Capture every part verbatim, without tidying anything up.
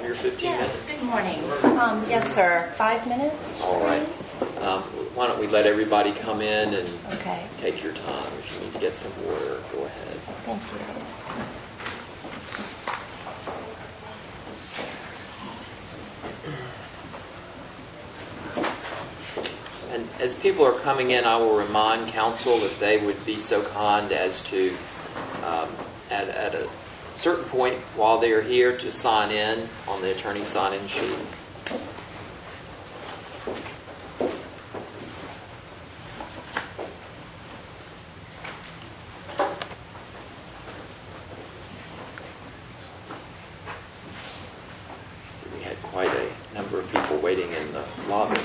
from your fifteen yes, minutes? Good morning. Um, yes, sir. Five minutes, All right. please. Um, why don't we let everybody come in and Okay. take your time. If you need to get some water, go ahead. Thank you. And as people are coming in, I will remind counsel if they would be so kind as to, um, at, at a certain point while they are here, to sign in on the attorney sign-in sheet. We had quite a number of people waiting in the lobby.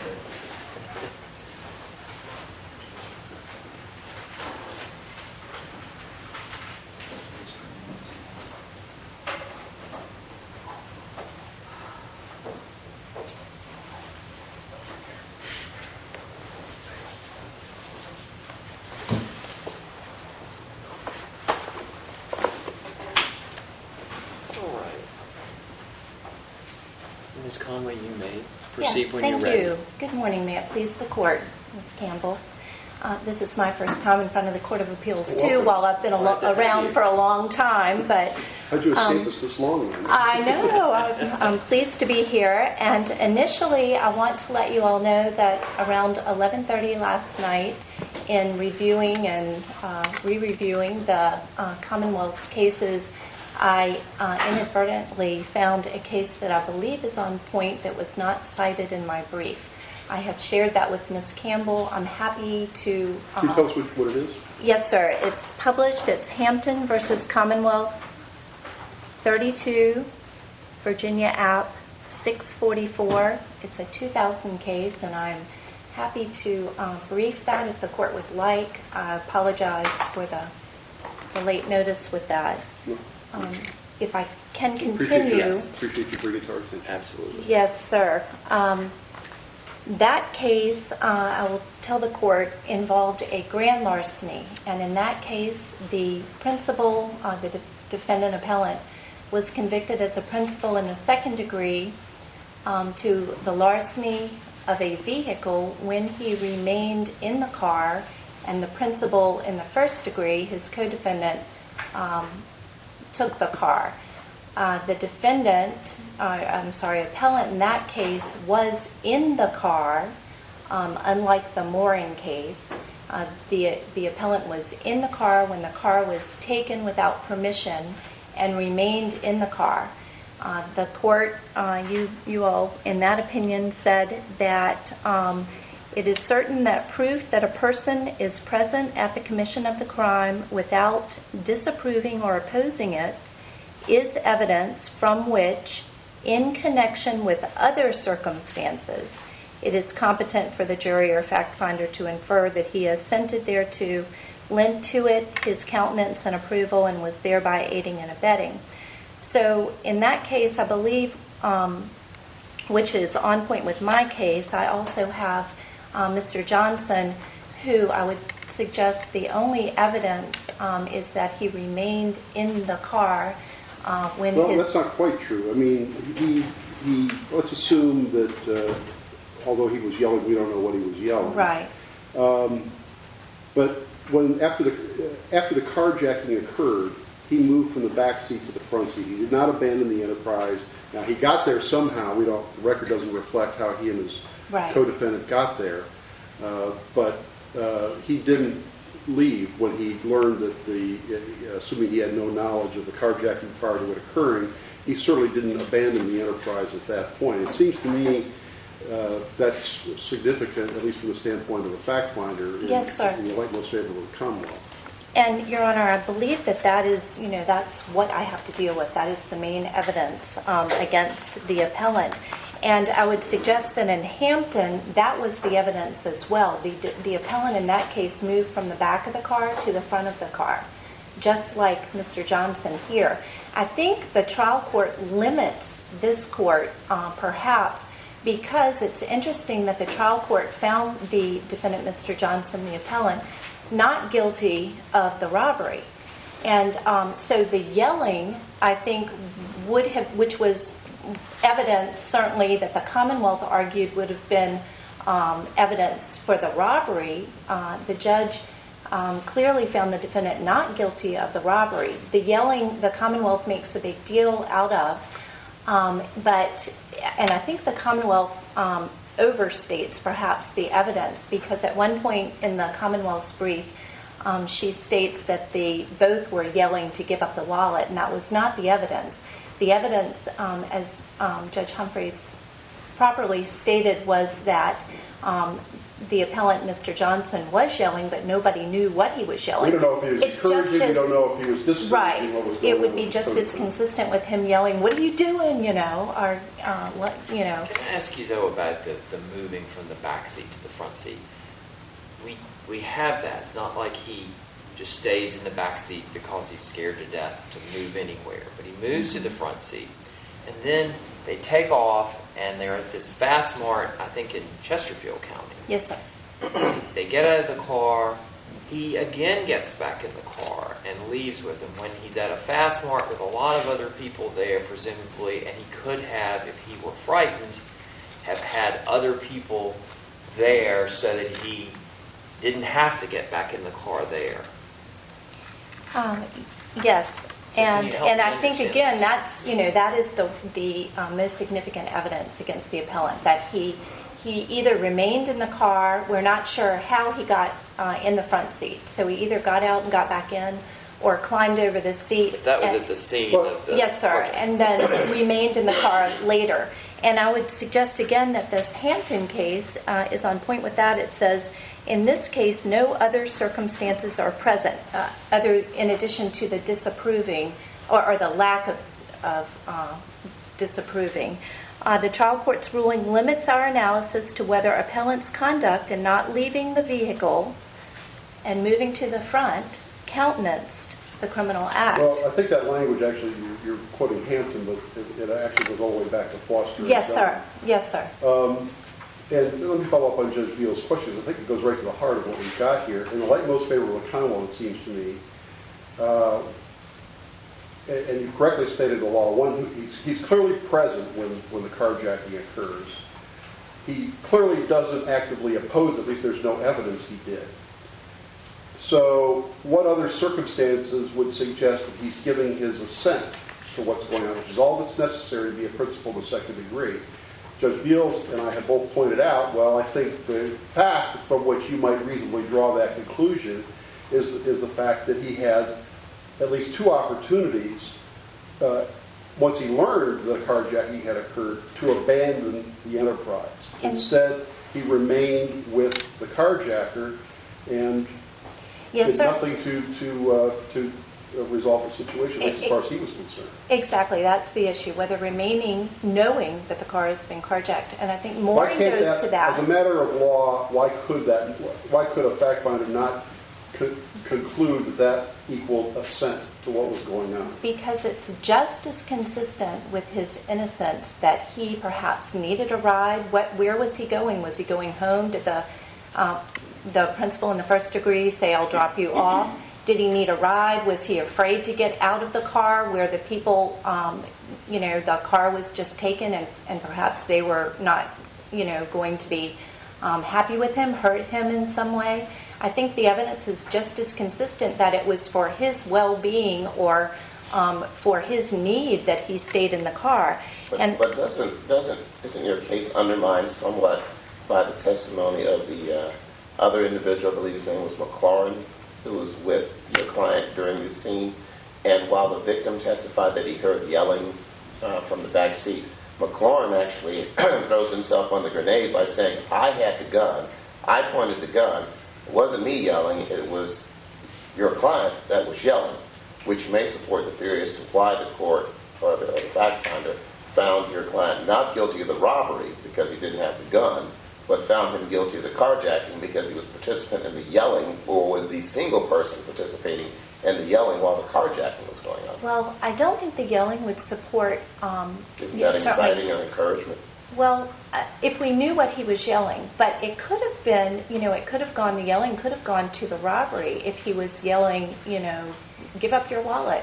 Miz Conway, you may proceed yes, when thank you're ready. you. Good morning. May it please the court, Miz Campbell. Uh, this is my first time in front of the Court of Appeals, too, Welcome. while I've been a lo- around for a long time. But How'd you escape um, us this long? I know. I'm, I'm pleased to be here. And initially, I want to let you all know that around eleven thirty last night, in reviewing and uh, re-reviewing the uh, Commonwealth's cases, I uh, inadvertently found a case that I believe is on point that was not cited in my brief. I have shared that with Miz Campbell. I'm happy to... Uh, Can you tell us what, what it is? Yes, sir. It's published. It's Hampton versus Commonwealth, thirty-two, Virginia App, six forty-four. It's a two thousand case, and I'm happy to uh, brief that if the court would like. I apologize for the, the late notice with that. No. Um, if I can Appreciate continue. you, appreciate you bringing it to our attention. Absolutely. Yes, sir. Um, that case, uh, I will tell the court, involved a grand larceny. And in that case, the principal, uh, the de- defendant appellant, was convicted as a principal in the second degree um, to the larceny of a vehicle when he remained in the car, and the principal in the first degree, his co-defendant, um, took the car. Uh, the defendant, uh, I'm sorry, appellant in that case was in the car, um, unlike the Morin case. Uh, the, the appellant was in the car when the car was taken without permission and remained in the car. Uh, the court, uh, you, you all, in that opinion, said that um, it is certain that proof that a person is present at the commission of the crime without disapproving or opposing it is evidence from which, in connection with other circumstances, it is competent for the jury or fact finder to infer that he assented thereto, lent to it his countenance and approval, and was thereby aiding and abetting. So in that case, I believe, um, which is on point with my case, I also have uh, Mister Johnson, who I would suggest the only evidence um, is that he remained in the car uh, when well, his... that's not quite true. I mean, he, he let's assume that uh, although he was yelling, we don't know what he was yelling. Right. Um, but when after the uh, after the carjacking occurred, he moved from the back seat to the front seat. He did not abandon the enterprise. Now, he got there somehow. We don't. The record doesn't reflect how he and his Right. co-defendant got there. Uh, but uh, he didn't leave when he learned that the, uh, assuming he had no knowledge of the carjacking prior to it occurring, he certainly didn't abandon the enterprise at that point. It seems to me uh, that's significant, at least from the standpoint of the fact finder. In, Yes, sir. in the light most favorable to the Commonwealth. And, Your Honor, I believe that that is, you know, that's what I have to deal with. That is the main evidence um, against the appellant. And I would suggest that in Hampton, that was the evidence as well. The, the appellant in that case moved from the back of the car to the front of the car, just like Mister Johnson here. I think the trial court limits this court, uh, perhaps, because it's interesting that the trial court found the defendant, Mister Johnson, the appellant, not guilty of the robbery. And um, so the yelling, I think, would have, which was evidence, certainly, that the Commonwealth argued would have been um, evidence for the robbery. Uh, the judge um, clearly found the defendant not guilty of the robbery. The yelling, the Commonwealth makes a big deal out of, um, but, and I think the Commonwealth um, overstates perhaps the evidence, because at one point in the Commonwealth's brief, um, she states that they both were yelling to give up the wallet, and that was not the evidence. The evidence, um, as um, Judge Humphreys properly stated, was that um, the appellant, Mister Johnson, was yelling, but nobody knew what he was yelling. We don't know if he was It's encouraging, just we as- don't know if he was discouraging Right. what was going It would on be with just the as person. consistent with him yelling, "What are you doing?" You know, or uh, what, you know. Can I ask you, though, about the, the moving from the back seat to the front seat? We we have that. It's not like he just stays in the back seat because he's scared to death to move anywhere. But he moves to the front seat. And then they take off, and they're at this Fast Mart, I think in Chesterfield County. Yes, sir. They get out of the car. He again gets back in the car and leaves with them when he's at a Fast Mart with a lot of other people there, presumably, and he could have, if he were frightened, have had other people there so that he didn't have to get back in the car there. Um, yes, So can and you help and me I think understand again that? that's you know that is the the uh, most significant evidence against the appellant, that he he either remained in the car. We're not sure how he got uh, in the front seat, so he either got out and got back in, or climbed over the seat. But that was and- at the scene Well, of the... Yes, sir, Okay. and then remained in the car later. And I would suggest again that this Hampton case uh, is on point with that. It says, in this case, no other circumstances are present, uh, other in addition to the disapproving or, or the lack of, of uh, disapproving. Uh, the trial court's ruling limits our analysis to whether appellant's conduct in not leaving the vehicle and moving to the front countenanced the criminal act. Well, I think that language, actually, you- you're quoting Hampton, but it- it actually goes all the way back to Foster. and Yes, John. sir. Yes, sir. Um, And let me follow up on Judge Beal's questions. I think it goes right to the heart of what we've got here. In the light most favorable to Commonwealth, it seems to me, uh, and and you correctly stated the law. One, he's, he's clearly present when, when the carjacking occurs. He clearly doesn't actively oppose, at least there's no evidence he did. So what other circumstances would suggest that he's giving his assent to what's going on, which is all that's necessary to be a principal to second degree? Judge Beals and I have both pointed out, well, I think the fact from which you might reasonably draw that conclusion is, is the fact that he had at least two opportunities, uh, once he learned that a carjacking had occurred, to abandon the enterprise. And- Instead, he remained with the carjacker and Yes, did sir. nothing to, to, uh, to uh, resolve the situation, at least as far as he was concerned. Exactly, that's the issue, whether remaining knowing that the car has been carjacked. And I think Why Mooring can't goes to that. As a matter of law, why could that, why could a fact finder not co- conclude that that equaled assent to what was going on? Because it's just as consistent with his innocence that he perhaps needed a ride. What, where was he going? Was he going home? Did the uh, the principal in the first degree say, "I'll drop you off"? Did he need a ride? Was he afraid to get out of the car where the people, um, you know, the car was just taken and, and perhaps they were not, you know, going to be um, happy with him, hurt him in some way? I think the evidence is just as consistent that it was for his well-being or um, for his need that he stayed in the car. But, And but doesn't doesn't isn't your case undermined somewhat by the testimony of the uh, other individual? I believe his name was McLaurin, who was with your client during the scene. And while the victim testified that he heard yelling uh, from the back seat, McLaurin actually throws himself on the grenade by saying, "I had the gun. I pointed the gun. It wasn't me yelling. It was your client that was yelling," which may support the theory as to why the court or the, or the fact finder found your client not guilty of the robbery because he didn't have the gun, but found him guilty of the carjacking because he was participant in the yelling, or was the single person participating in the yelling while the carjacking was going on. well, I don't think the yelling would support. Um, Isn't that certainly- exciting and encouragement? Well, uh, if we knew what he was yelling, but it could have been, you know, it could have gone, the yelling could have gone to the robbery if he was yelling, you know, "Give up your wallet."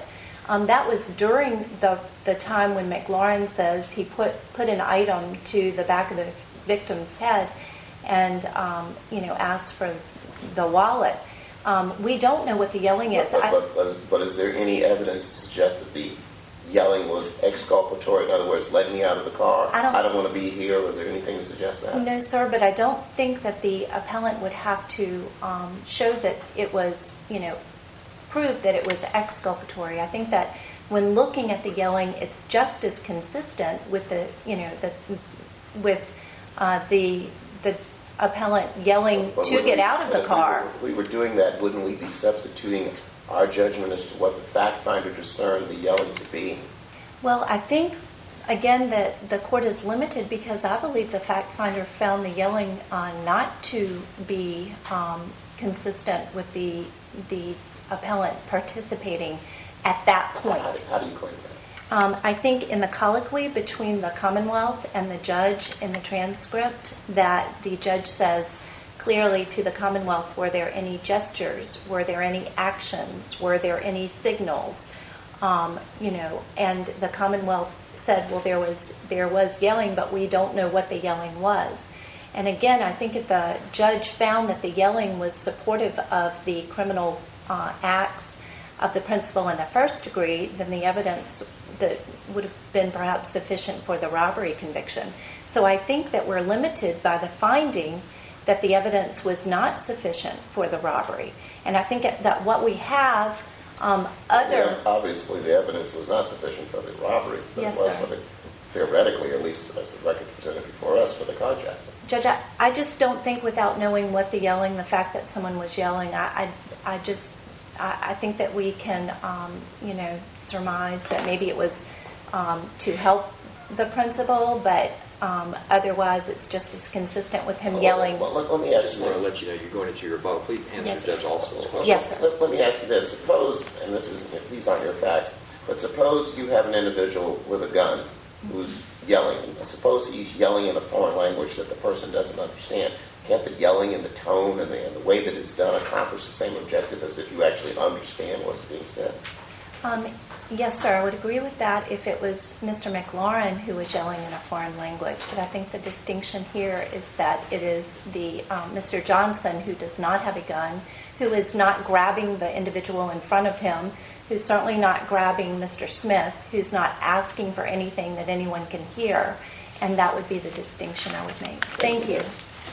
Um, that was during the, the time when McLaurin says he put, put an item to the back of the victim's head and, um, you know, asked for the wallet. Um, we don't know what the yelling is. But, I- but, but, is, but is there any evidence to suggest that the yelling was exculpatory? In other words, let me out of the car. I don't- I don't want to be here. Was there anything to suggest that? No, sir, but I don't think that the appellant would have to um, show that it was, you know, prove that it was exculpatory. I think that when looking at the yelling, it's just as consistent with the, you know, the with uh, the the appellant yelling But to wouldn't get we- out of but the if we car. were- If we were doing that, wouldn't we be substituting our judgment as to what the fact finder discerned the yelling to be? Well, I think, again, that the court is limited because I believe the fact finder found the yelling uh, not to be um, consistent with the the appellant participating at that point. How, how do you claim that? Um, I think in the colloquy between the Commonwealth and the judge in the transcript that the judge says clearly to the Commonwealth, were there any gestures? Were there any actions? Were there any signals? Um, you know, and the Commonwealth said, well, there was there was yelling, but we don't know what the yelling was. And again, I think if the judge found that the yelling was supportive of the criminal uh, acts of the principal in the first degree, then the evidence that would have been perhaps sufficient for the robbery conviction. So I think that we're limited by the finding that the evidence was not sufficient for the robbery. And I think that what we have, um, other... Yeah, obviously, the evidence was not sufficient for the robbery, but Yes, it was sir. for the, theoretically, at least as the record presented before us, for the carjacking. Judge, I, I just don't think without knowing what the yelling, the fact that someone was yelling, I, I, I just, I, I think that we can, um, you know, surmise that maybe it was um, to help the principal, but um, otherwise it's just as consistent with him Well, yelling. Well, let, let me I ask just you want to this. let you know you're going into your rebuttal. Please answer Yes. Judge Alston's question. Yes, sir. Let, let me ask you this. Suppose, and this is, these aren't your facts, but suppose you have an individual with a gun who's yelling. Suppose he's yelling in a foreign language that the person doesn't understand. Can't the yelling and the tone and the, and the way that it's done accomplish the same objective as if you actually understand what's being said? Um, yes, sir, I would agree with that if it was Mister McLaurin who was yelling in a foreign language. But I think the distinction here is that it is the um, Mister Johnson who does not have a gun, who is not grabbing the individual in front of him, who's certainly not grabbing Mister Smith, who's not asking for anything that anyone can hear. And that would be the distinction I would make. Thank you.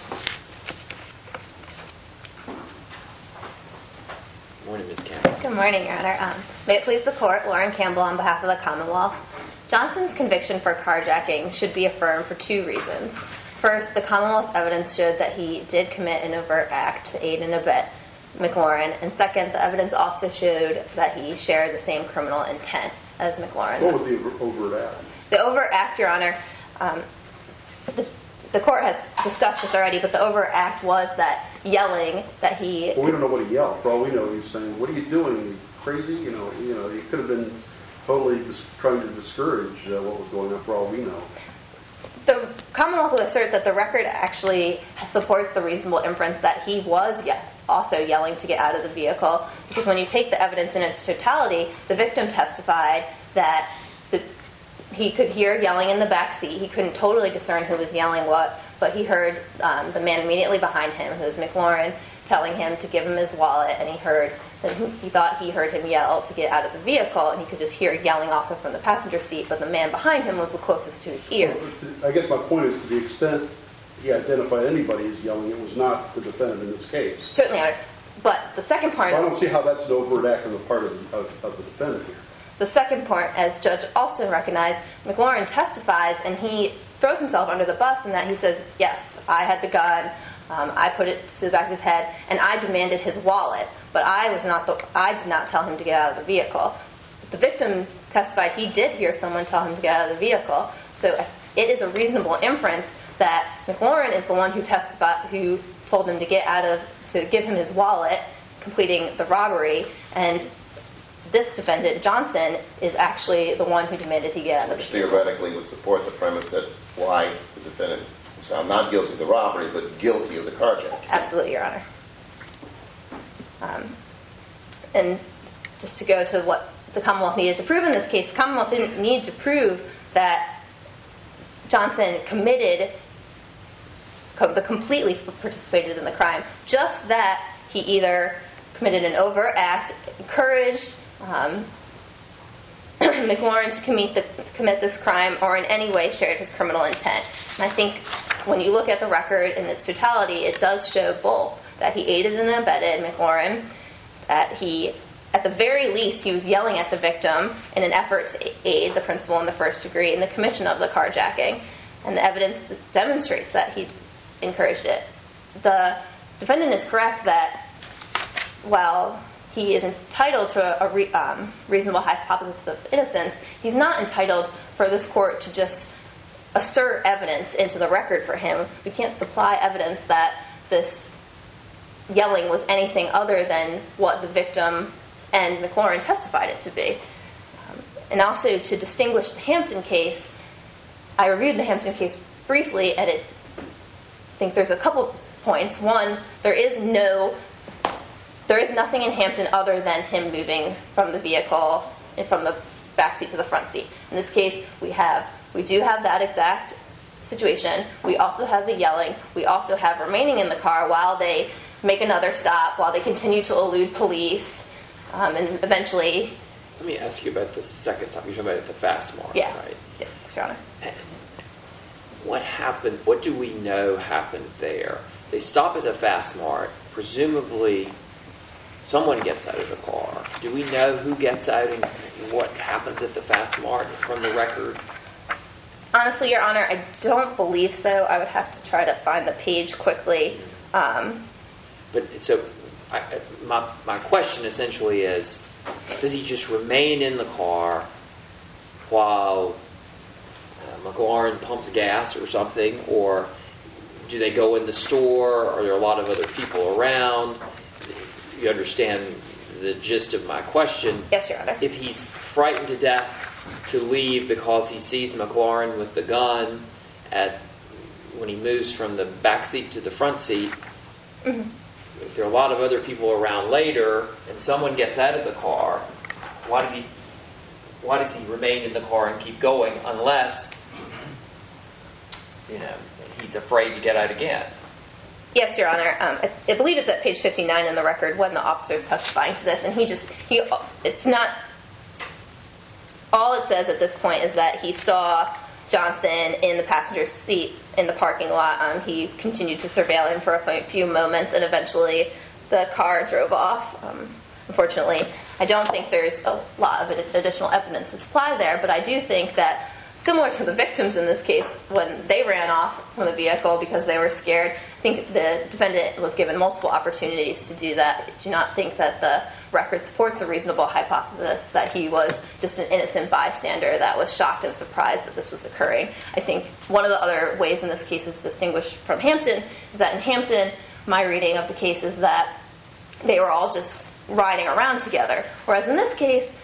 Good morning, Miz Campbell. Good morning, Your Honor. Um, may it please the Court, Lauren Campbell on behalf of the Commonwealth. Johnson's conviction for carjacking should be affirmed for two reasons. First, the Commonwealth's evidence showed that he did commit an overt act to aid and abet McLaurin. And second, the evidence also showed that he shared the same criminal intent as McLaurin. What was the over- overt act? The overt act, Your Honor, um, the, the Court has discussed this already, but the overt act was that yelling that he... Well, we don't know what he yelled. For all we know, he's saying, "What are you doing? Are you crazy?" You know, you know, he could have been totally dis- trying to discourage uh, what was going on. For all we know, The Commonwealth will assert that the record actually supports the reasonable inference that he was ye- also yelling to get out of the vehicle, because when you take the evidence in its totality, the victim testified that the, he could hear yelling in the back seat. He couldn't totally discern who was yelling what, but he heard um, the man immediately behind him, who was McLaurin, telling him to give him his wallet, and he heard that he he thought he heard him yell to get out of the vehicle, and he could just hear yelling also from the passenger seat, but the man behind him was the closest to his ear. I guess my point is, to the extent he identified anybody as yelling, it was not the defendant in this case. Certainly, Your Honor. But the second part, So I don't see how that's an overt act on the part of, of, of the defendant here. the second part, as Judge Alston recognized, McLaurin testifies, and he throws himself under the bus in that he says, "Yes, I had the gun. Um, I put it to the back of his head, and I demanded his wallet. But I was not the. I did not tell him to get out of the vehicle." The victim testified he did hear someone tell him to get out of the vehicle. So it is a reasonable inference that McLaurin is the one who testified, who told him to get out of, to give him his wallet, completing the robbery, and this defendant, Johnson, is actually the one who demanded he get out of the Which vehicle. theoretically would support the premise that why the defendant was found not guilty of the robbery, but guilty of the carjacking. Absolutely, Your Honor. Um, and just to go to what the Commonwealth needed to prove in this case. The Commonwealth didn't need to prove that Johnson committed, co- the completely participated in the crime, just that he either committed an overt act, encouraged um, McLaurin to commit, the, commit this crime, or in any way shared his criminal intent. And I think when you look at the record in its totality, it does show both, that he aided and abetted McLaurin, that he, at the very least, he was yelling at the victim in an effort to aid the principal in the first degree in the commission of the carjacking, and the evidence just demonstrates that he encouraged it. The defendant is correct that while he is entitled to a re, um, reasonable hypothesis of innocence, he's not entitled for this court to just assert evidence into the record for him. We can't supply evidence that this yelling was anything other than what the victim and McLaurin testified it to be. Um, and also, to distinguish the Hampton case, I reviewed the Hampton case briefly, and it, I think there's a couple points. One, there is no There is nothing in Hampton other than him moving from the vehicle and from the back seat to the front seat. In this case, we have we do have that exact situation. We also have the yelling. We also have remaining in the car while they make another stop, while they continue to elude police, um, and eventually. Let me ask you about the second stop. You're talking about the fast mark, Yeah. right? Yeah, yes, Your Honor. What happened? What do we know happened there? They stop at the fast mark. Presumably, someone gets out of the car. Do we know who gets out and what happens at the fast mark from the record? Honestly, Your Honor, I don't believe so. I would have to try to find the page quickly. Um, But so, I, my my question essentially is: does he just remain in the car while uh, McLaurin pumps gas or something, or do they go in the store? Are there a lot of other people around? You understand the gist of my question. yes, Your Honor. If he's frightened to death to leave because he sees McLaurin with the gun at when he moves from the back seat to the front seat, Mm-hmm. if there are a lot of other people around later and someone gets out of the car, why does he why does he remain in the car and keep going unless, you know, he's afraid to get out again? Yes, Your Honor. Um, I, I believe it's at page fifty-nine in the record when the officer's testifying to this, and he just he it's not all it says at this point is that he saw Johnson in the passenger seat in the parking lot. Um, he continued to surveil him for a few moments, and eventually the car drove off. Um, unfortunately, I don't think there's a lot of additional evidence to supply there, but I do think that, similar to the victims in this case, when they ran off from the vehicle because they were scared, I think the defendant was given multiple opportunities to do that. I do not think that the record supports a reasonable hypothesis that he was just an innocent bystander that was shocked and surprised that this was occurring. I think one of the other ways in this case is distinguished from Hampton is that in Hampton, my reading of the case is that they were all just riding around together, whereas in this case,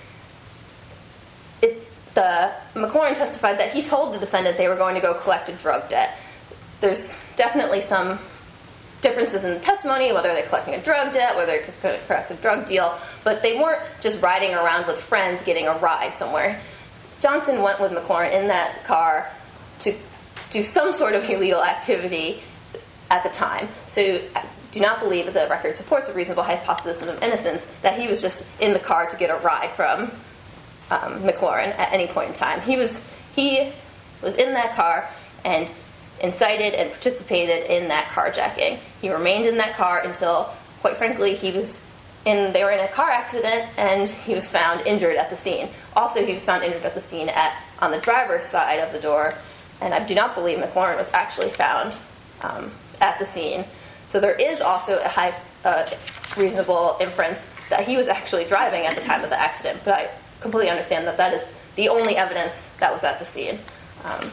it, the McLaurin testified that he told the defendant they were going to go collect a drug debt. There's definitely some differences in the testimony, whether they're collecting a drug debt, whether they're going to collect a drug deal, but they weren't just riding around with friends getting a ride somewhere. Johnson went with McLaurin in that car to do some sort of illegal activity at the time. So I do not believe that the record supports a reasonable hypothesis of innocence that he was just in the car to get a ride from um, McLaurin at any point in time. He was he was in that car and incited and participated in that carjacking. He remained in that car until, quite frankly, he was in. They were in a car accident, and he was found injured at the scene. Also, he was found injured at the scene at on the driver's side of the door, and I do not believe McLaurin was actually found um, at the scene. So there is also a high, uh, reasonable inference that he was actually driving at the time of the accident. But I completely understand that that is the only evidence that was at the scene. Um,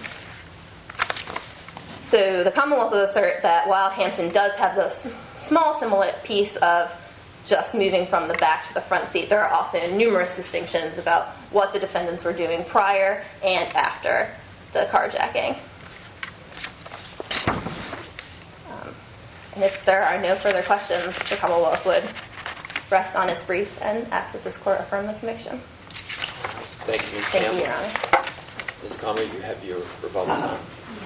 So the Commonwealth will assert that while Hampton does have this small similar piece of just moving from the back to the front seat, there are also numerous distinctions about what the defendants were doing prior and after the carjacking. Um, and if there are no further questions, the Commonwealth would rest on its brief and ask that this court affirm the conviction. Thank you, Miz Thank Campbell. you, Your Honor. Miz Conway, you have your rebuttal time.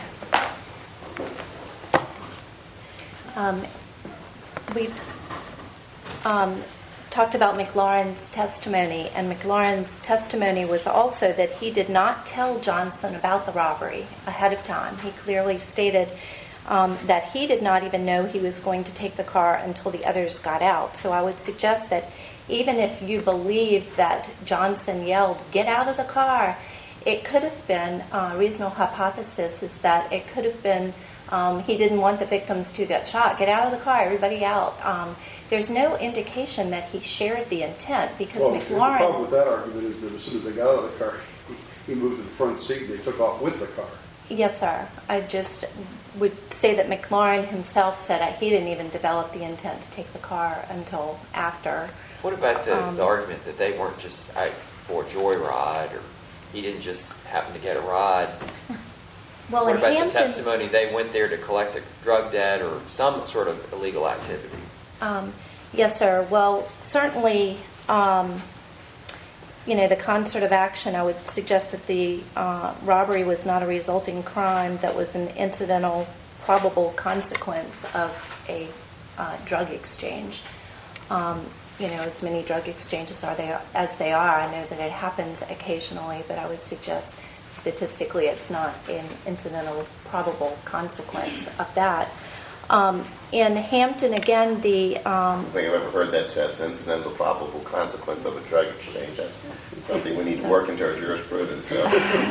Um, we um, talked about McLaurin's testimony, and McLaurin's testimony was also that he did not tell Johnson about the robbery ahead of time. He clearly stated um, that he did not even know he was going to take the car until the others got out. So I would suggest that even if you believe that Johnson yelled, "Get out of the car," it could have been, a uh, reasonable hypothesis is that it could have been um, he didn't want the victims to get shot. Get out of the car, everybody out. Um, there's no indication that he shared the intent because Well, McLaurin... the problem with that argument is that as soon as they got out of the car, he, he moved to the front seat and they took off with the car. Yes, sir. I just would say that McLaurin himself said that he didn't even develop the intent to take the car until after. What about the, Um, the argument that they weren't just out for a joyride, or he didn't just happen to get a ride? Well, What in about Hampton, the testimony they went there to collect a drug debt or some sort of illegal activity? Um, yes, sir. Well, certainly, um, you know, the concert of action, I would suggest that the uh, robbery was not a resulting crime, that was an incidental, probable consequence of a uh, drug exchange. Um, you know, as many drug exchanges are they as they are, I know that it happens occasionally, but I would suggest statistically it's not an incidental, probable consequence of that. Um, in Hampton, again, the... Um, I don't think I've ever heard that test, incidental probable consequence of a drug exchange. That's something we need to work into our jurisprudence. So.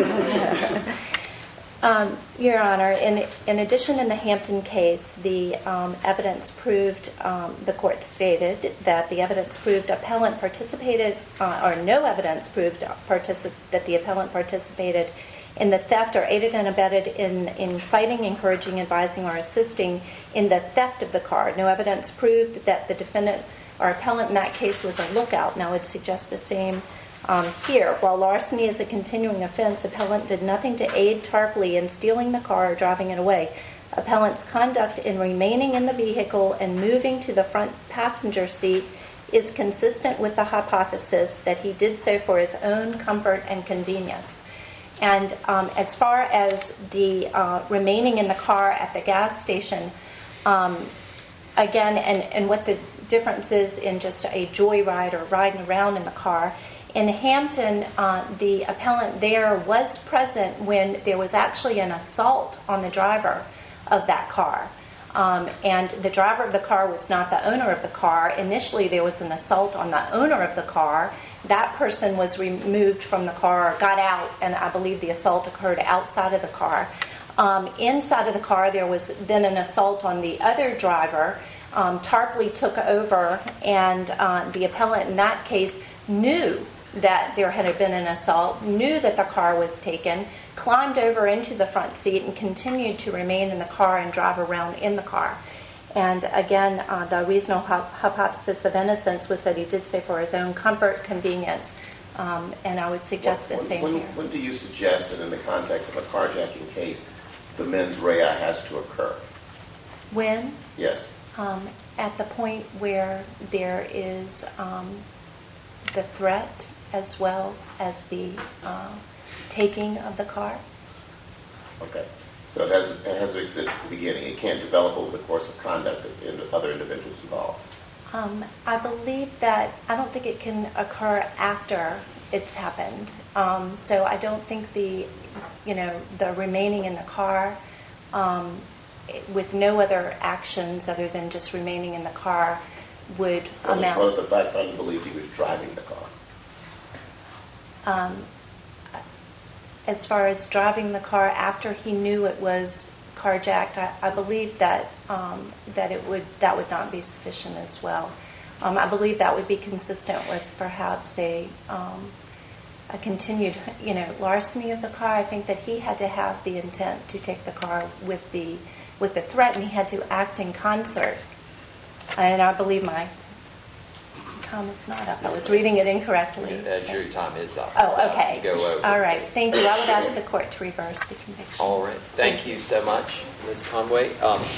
um, Your Honor, in, in addition, in the Hampton case, the um, evidence proved, um, the court stated that the evidence proved appellant participated, uh, or no evidence proved particip- that the appellant participated in the theft or aided and abetted in inciting, encouraging, advising, or assisting in the theft of the car. No evidence proved that the defendant or appellant in that case was a lookout, and I would suggest the same um, here. While larceny is a continuing offense, appellant did nothing to aid Tarpley in stealing the car or driving it away. Appellant's conduct in remaining in the vehicle and moving to the front passenger seat is consistent with the hypothesis that he did so for his own comfort and convenience. And um, as far as the uh, remaining in the car at the gas station, um, again, and, and what the difference is in just a joyride or riding around in the car, in Hampton, uh, the appellant there was present when there was actually an assault on the driver of that car. Um, and the driver of the car was not the owner of the car. Initially, there was an assault on the owner of the car. That person was removed from the car, got out, and I believe the assault occurred outside of the car. Um, inside of the car, there was then an assault on the other driver. Um, Tarpley took over, and uh, the appellant in that case knew that there had been an assault, knew that the car was taken, climbed over into the front seat, and continued to remain in the car and drive around in the car. And again, uh, the reasonable hypothesis of innocence was that he did so for his own comfort, convenience, um, and I would suggest when, the same when, here. When do you suggest that in the context of a carjacking case, the mens rea has to occur? When? Yes. Um, at the point where there is um, the threat as well as the uh, taking of the car. Okay. So it has, it has to exist at the beginning. It can't develop over the course of conduct of other individuals involved. Um, I believe that, I don't think it can occur after it's happened. Um, so I don't think the, you know, the remaining in the car um, with no other actions other than just remaining in the car would What if, amount. what if the fact finder believed he was driving the car? Um, as far as driving the car after he knew it was carjacked, I, I believe that um, that it would that would not be sufficient as well. Um, I believe that would be consistent with perhaps a um, a continued, you know, larceny of the car. I think that he had to have the intent to take the car with the with the threat, and he had to act in concert. And I believe my time is not up. I was reading it incorrectly. As so- your time is up. Oh, okay. Go over. All right. Thank you. I would ask the court to reverse the conviction. All right. Thank you so much, Miz Conway. Um,